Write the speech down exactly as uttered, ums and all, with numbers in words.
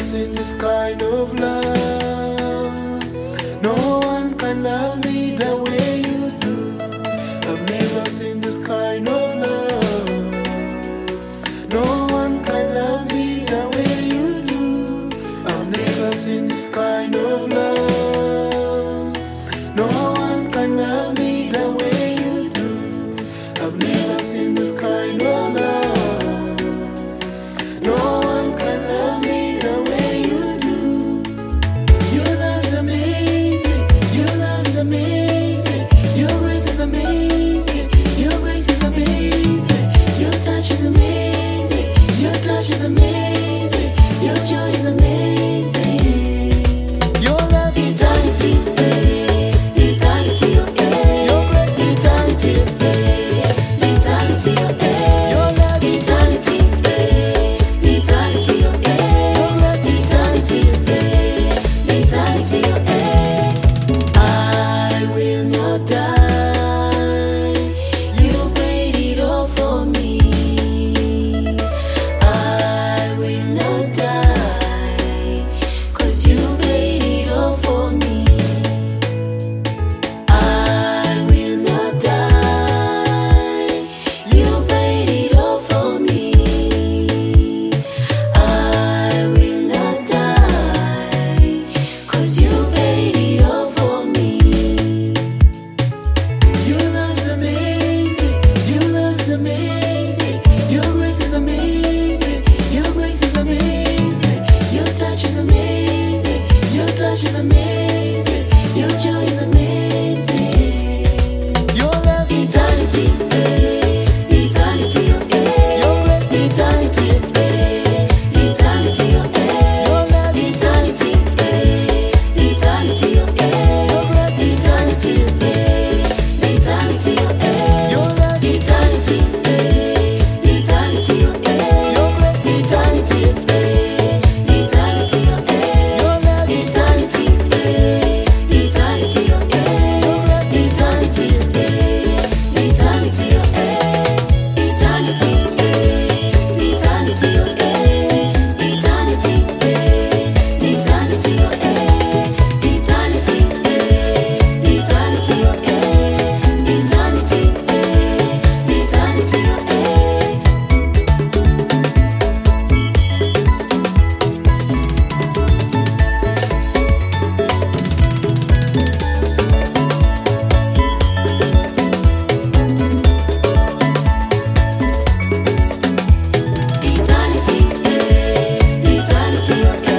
seen this kind of love. No one can love me the way you do. I've never seen this kind of love. No one can love me the way you do. I've never seen this kind of love. No one can love me the way you do. I've never seen this kind of love. No one can love me the way you do. Your love is amazing. Your love is amazing. Your grace is amazing. Your grace is amazing. Your touch is amazing. Your touch is amazing. Your joy is amazing. Your love is eternity. Eternity, okay. Your grace is eternity. Eternity, okay. Your love is eternity. Eternity, okay. Your grace is eternity. Eternity, okay. I will not die. You paid it all for me. I will not die, 'cause you paid it all for me. I will not die. You paid it all for me. I will not die, 'cause you paid it all for me. Your love is amazing. Your love is amazing. Your grace is amazing. Your grace is amazing. Your touch is amazing. Your touch is amazing. Your joy is amazing. Your love eternity. Eternity, okay. Your grace eternity. Eternity, okay. Your love eternity. Eternity, okay. Your grace eternity. Eternity, okay. Your love eternity. Eternity, okay. Your grace eternity. Eternity, okay. Your love eternity. Eternity, okay. Your grace eternity. Eternity, okay. Eternity, eternity, okay. Eternity, eternity, okay. Eternity, eternity, okay. Eternity, eternity, okay. Eternity, eternity, okay.